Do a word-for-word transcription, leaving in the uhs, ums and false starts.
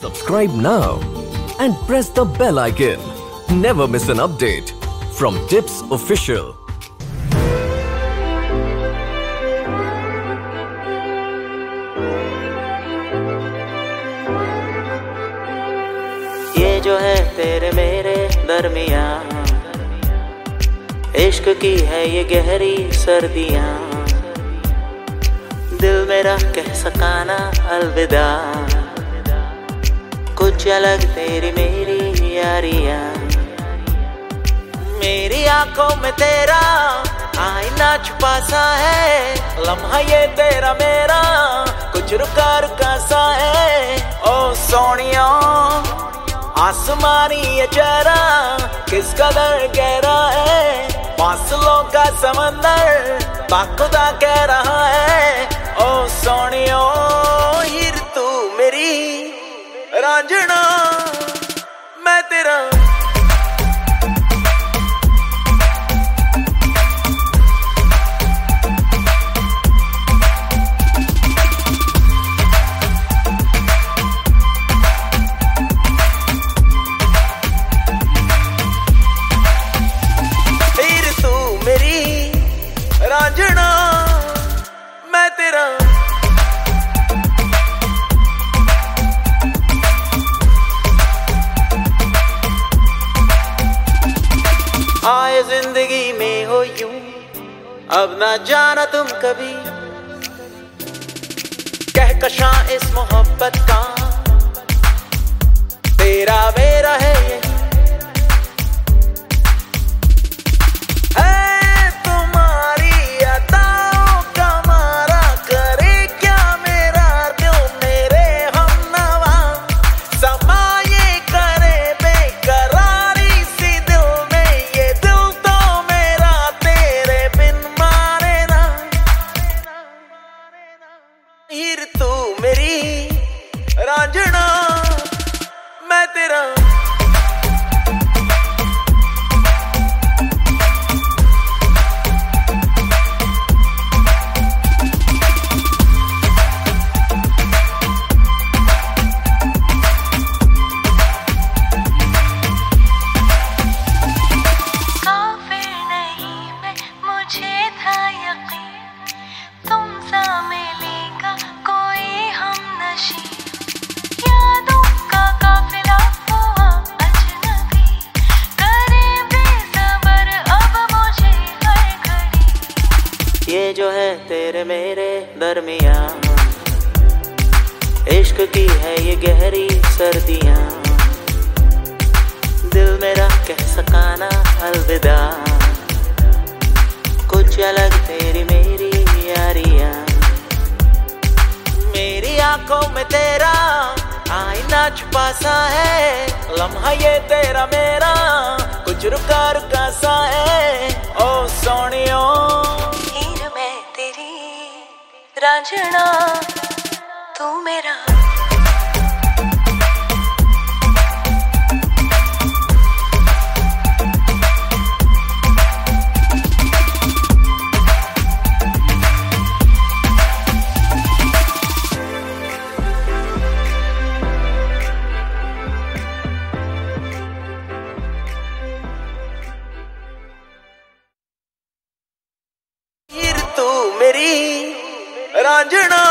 Subscribe now and press the bell icon. Never miss an update from Tips Official. ये जो है तेरे मेरे दरमियाँ, इश्क की है ये गहरी सर्दियाँ, दिल मेरा कह सका ना अलविदा, कुछ अलग तेरी मेरी यारियाँ। मेरी आंखों में तेरा आईना छुपा सा है, लम्हा ये तेरा मेरा कुछ रुका रुका सा है। ओ सोनिया आसमानी ये चेहरा किस कदर गहरा है, फासलों का समंदर बाखुदा कह रहा है। ओ सोनियो हीर तू मेरी रांझना मैं तेरा। रांझना मैं तेरा। आए जिंदगी में हो यूं, अब ना जाना तुम कभी, कहकशां इस मोहब्बत का तेरा मेरा है ये। हीर तू मेरी रांझना मैं तेरा। काफिर नहीं मैं, मुझे था यकीन तुम सा मिलेगा कोई हमनशी। यादों का काफिला हुआ अजनबी, करे बेसबर अब मुझे हर घड़ी। ये जो है तेरे मेरे दरमियाँ, इश्क की है ये गहरी सर्दियाँ, दिल मेरा कह सका ना अलविदा, कुछ अलग तेरी मेरी यारियाँ। मेरी आंखों में तेरा आईना छुपा सा है, लम्हा ये तेरा मेरा कुछ रुका रुका सा है। ओ सोनियो हीर मैं तेरी रांझना तू मेरा। हीर तू मेरी रांझना